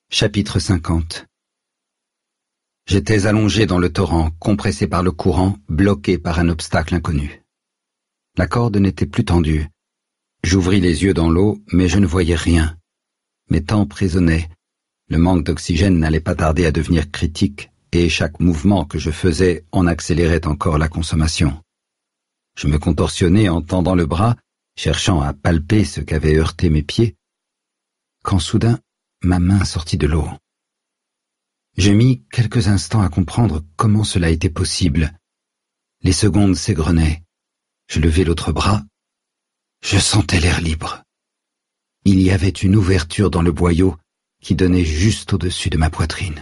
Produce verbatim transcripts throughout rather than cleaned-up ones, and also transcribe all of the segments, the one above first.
Chapitre cinquante. J'étais allongé dans le torrent, compressé par le courant, bloqué par un obstacle inconnu. La corde n'était plus tendue. J'ouvris les yeux dans l'eau, mais je ne voyais rien. Mes temps emprisonnaient. Le manque d'oxygène n'allait pas tarder à devenir critique, et chaque mouvement que je faisais en accélérait encore la consommation. Je me contorsionnais en tendant le bras, cherchant à palper ce qu'avaient heurté mes pieds, quand soudain, ma main sortit de l'eau. Je mis quelques instants à comprendre comment cela était possible. Les secondes s'égrenaient. Je levai l'autre bras. Je sentais l'air libre. Il y avait une ouverture dans le boyau qui donnait juste au-dessus de ma poitrine.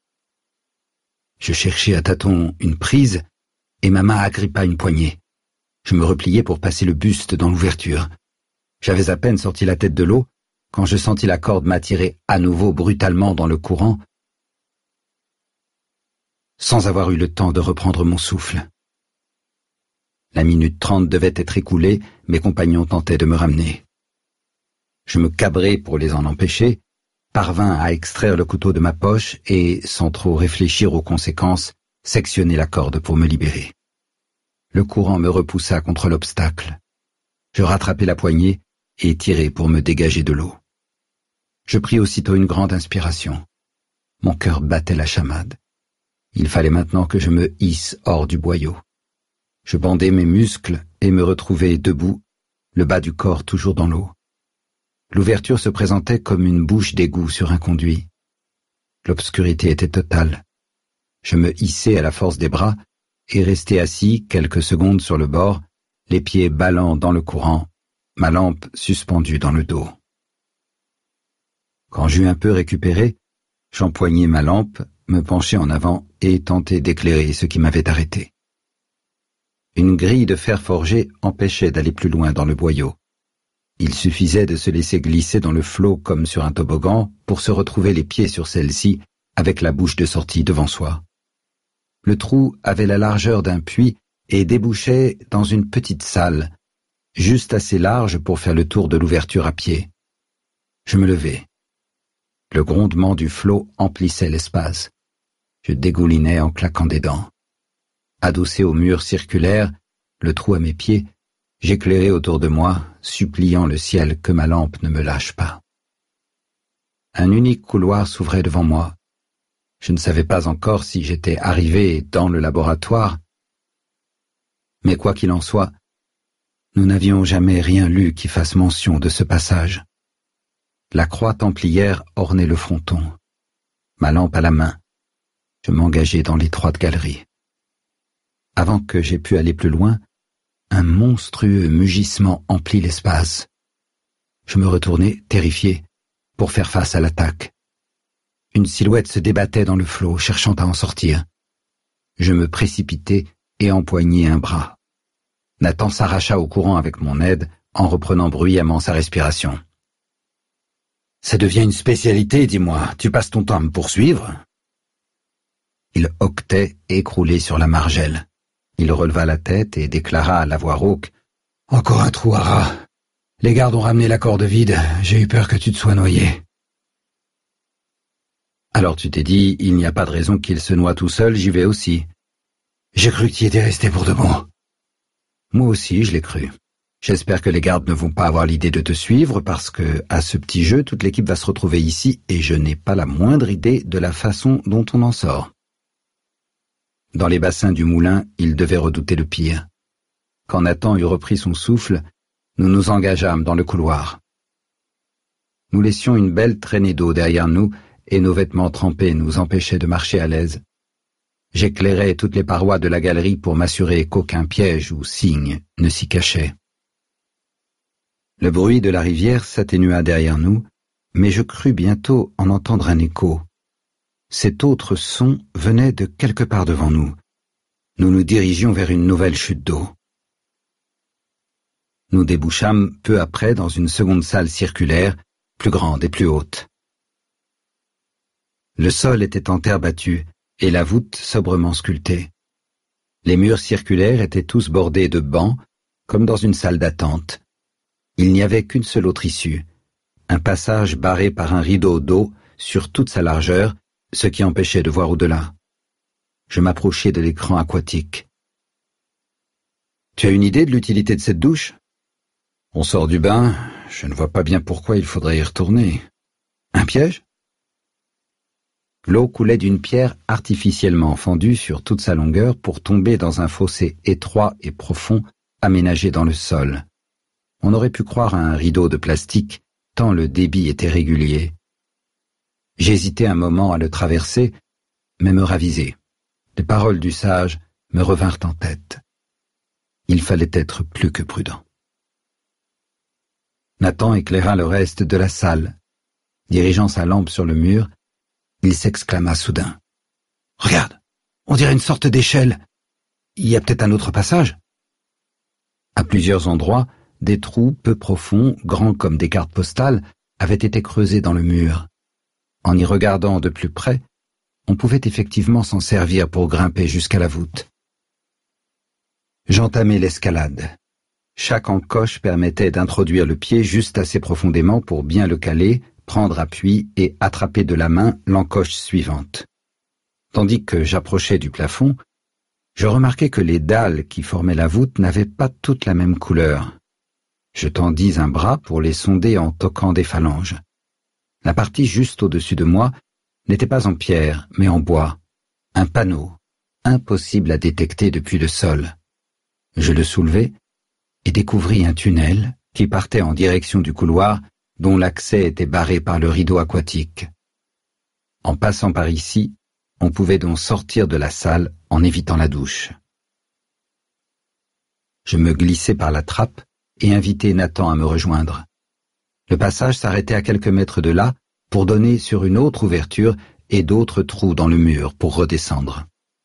Je cherchai à tâtons une prise et ma main agrippa une poignée. Je me repliai pour passer le buste dans l'ouverture. J'avais à peine sorti la tête de l'eau quand je sentis la corde m'attirer à nouveau brutalement dans le courant, sans avoir eu le temps de reprendre mon souffle. La minute trente devait être écoulée, mes compagnons tentaient de me ramener. Je me cabrai pour les en empêcher, parvins à extraire le couteau de ma poche et, sans trop réfléchir aux conséquences, sectionner la corde pour me libérer. Le courant me repoussa contre l'obstacle. Je rattrapai la poignée et tirai pour me dégager de l'eau. Je pris aussitôt une grande inspiration. Mon cœur battait la chamade. Il fallait maintenant que je me hisse hors du boyau. Je bandai mes muscles et me retrouvai debout, le bas du corps toujours dans l'eau. L'ouverture se présentait comme une bouche d'égout sur un conduit. L'obscurité était totale. Je me hissai à la force des bras et restai assis quelques secondes sur le bord, les pieds ballant dans le courant, ma lampe suspendue dans le dos. Quand j'eus un peu récupéré, j'empoignai ma lampe, me penchai en avant et tentai d'éclairer ce qui m'avait arrêté. Une grille de fer forgé empêchait d'aller plus loin dans le boyau. Il suffisait de se laisser glisser dans le flot comme sur un toboggan pour se retrouver les pieds sur celle-ci avec la bouche de sortie devant soi. Le trou avait la largeur d'un puits et débouchait dans une petite salle, juste assez large pour faire le tour de l'ouverture à pied. Je me levai. Le grondement du flot emplissait l'espace. Je dégoulinais en claquant des dents. Adossé au mur circulaire, le trou à mes pieds, j'éclairai autour de moi, suppliant le ciel que ma lampe ne me lâche pas. Un unique couloir s'ouvrait devant moi. Je ne savais pas encore si j'étais arrivé dans le laboratoire, mais quoi qu'il en soit, nous n'avions jamais rien lu qui fasse mention de ce passage. La croix templière ornait le fronton. Ma lampe à la main, je m'engageai dans l'étroite galerie. Avant que j'aie pu aller plus loin, un monstrueux mugissement emplit l'espace. Je me retournai, terrifié, pour faire face à l'attaque. Une silhouette se débattait dans le flot, cherchant à en sortir. Je me précipitai et empoignai un bras. Nathan s'arracha au courant avec mon aide, en reprenant bruyamment sa respiration. « Ça devient une spécialité, dis-moi. Tu passes ton temps à me poursuivre ?» Il hoquetait, écroulé sur la margelle. Il releva la tête et déclara à la voix rauque. « Encore un trou à rat. Les gardes ont ramené la corde vide. J'ai eu peur que tu te sois noyé. » Alors tu t'es dit, il n'y a pas de raison qu'il se noie tout seul, j'y vais aussi. J'ai cru que tu y étais resté pour de bon. Moi aussi, je l'ai cru. J'espère que les gardes ne vont pas avoir l'idée de te suivre parce que, à ce petit jeu, toute l'équipe va se retrouver ici et je n'ai pas la moindre idée de la façon dont on en sort. Dans les bassins du moulin, il devait redouter le pire. Quand Nathan eut repris son souffle, nous nous engageâmes dans le couloir. Nous laissions une belle traînée d'eau derrière nous et nos vêtements trempés nous empêchaient de marcher à l'aise. J'éclairais toutes les parois de la galerie pour m'assurer qu'aucun piège ou signe ne s'y cachait. Le bruit de la rivière s'atténua derrière nous, mais je crus bientôt en entendre un écho. Cet autre son venait de quelque part devant nous. Nous nous dirigions vers une nouvelle chute d'eau. Nous débouchâmes peu après dans une seconde salle circulaire, plus grande et plus haute. Le sol était en terre battue et la voûte sobrement sculptée. Les murs circulaires étaient tous bordés de bancs, comme dans une salle d'attente. Il n'y avait qu'une seule autre issue, un passage barré par un rideau d'eau sur toute sa largeur, ce qui empêchait de voir au-delà. Je m'approchai de l'écran aquatique. « Tu as une idée de l'utilité de cette douche ? On sort du bain, je ne vois pas bien pourquoi il faudrait y retourner. Un piège ? » L'eau coulait d'une pierre artificiellement fendue sur toute sa longueur pour tomber dans un fossé étroit et profond aménagé dans le sol. On aurait pu croire à un rideau de plastique, tant le débit était régulier. J'hésitai un moment à le traverser, mais me ravisai. Les paroles du sage me revinrent en tête. Il fallait être plus que prudent. Nathan éclaira le reste de la salle. Dirigeant sa lampe sur le mur, il s'exclama soudain. « Regarde, on dirait une sorte d'échelle. Il y a peut-être un autre passage ?» À plusieurs endroits, des trous peu profonds, grands comme des cartes postales, avaient été creusés dans le mur. En y regardant de plus près, on pouvait effectivement s'en servir pour grimper jusqu'à la voûte. J'entamai l'escalade. Chaque encoche permettait d'introduire le pied juste assez profondément pour bien le caler, prendre appui et attraper de la main l'encoche suivante. Tandis que j'approchais du plafond, je remarquai que les dalles qui formaient la voûte n'avaient pas toutes la même couleur. Je tendis un bras pour les sonder en toquant des phalanges. La partie juste au-dessus de moi n'était pas en pierre, mais en bois. Un panneau, impossible à détecter depuis le sol. Je le soulevai et découvris un tunnel qui partait en direction du couloir dont l'accès était barré par le rideau aquatique. En passant par ici, on pouvait donc sortir de la salle en évitant la douche. Je me glissai par la trappe et invitai Nathan à me rejoindre. Le passage s'arrêtait à quelques mètres de là pour donner sur une autre ouverture et d'autres trous dans le mur pour redescendre.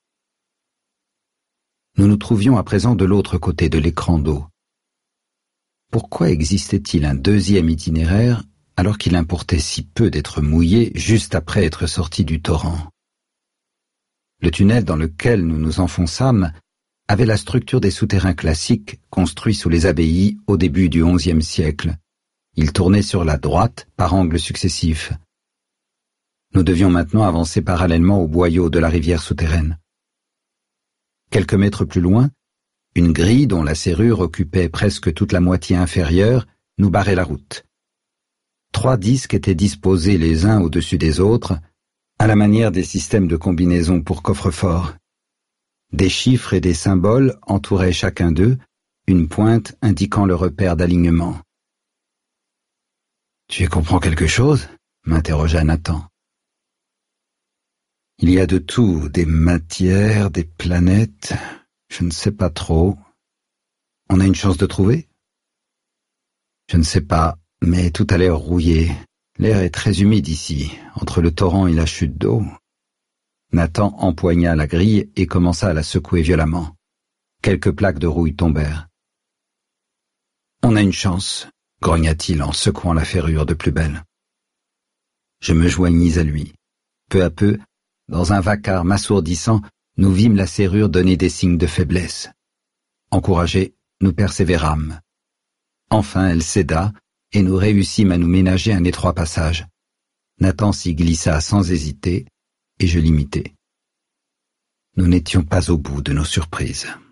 Nous nous trouvions à présent de l'autre côté de l'écran d'eau. Pourquoi existait-il un deuxième itinéraire alors qu'il importait si peu d'être mouillé juste après être sorti du torrent? Le tunnel dans lequel nous nous enfonçâmes avait la structure des souterrains classiques construits sous les abbayes au début du onzième siècle. Il tournait sur la droite par angles successifs. Nous devions maintenant avancer parallèlement au boyau de la rivière souterraine. Quelques mètres plus loin, une grille dont la serrure occupait presque toute la moitié inférieure nous barrait la route. Trois disques étaient disposés les uns au-dessus des autres, à la manière des systèmes de combinaison pour coffre-fort. Des chiffres et des symboles entouraient chacun d'eux, une pointe indiquant le repère d'alignement. « Tu y comprends quelque chose ?» m'interrogea Nathan. « Il y a de tout, des matières, des planètes, je ne sais pas trop. On a une chance de trouver ? Je ne sais pas, mais tout a l'air rouillé. L'air est très humide ici, entre le torrent et la chute d'eau. » Nathan empoigna la grille et commença à la secouer violemment. Quelques plaques de rouille tombèrent. « On a une chance », grogna-t-il en secouant la ferrure de plus belle. Je me joignis à lui. Peu à peu, dans un vacarme assourdissant, nous vîmes la serrure donner des signes de faiblesse. Encouragés, nous persévérâmes. Enfin, elle céda, et nous réussîmes à nous ménager un étroit passage. Nathan s'y glissa sans hésiter, et je l'imitai. Nous n'étions pas au bout de nos surprises.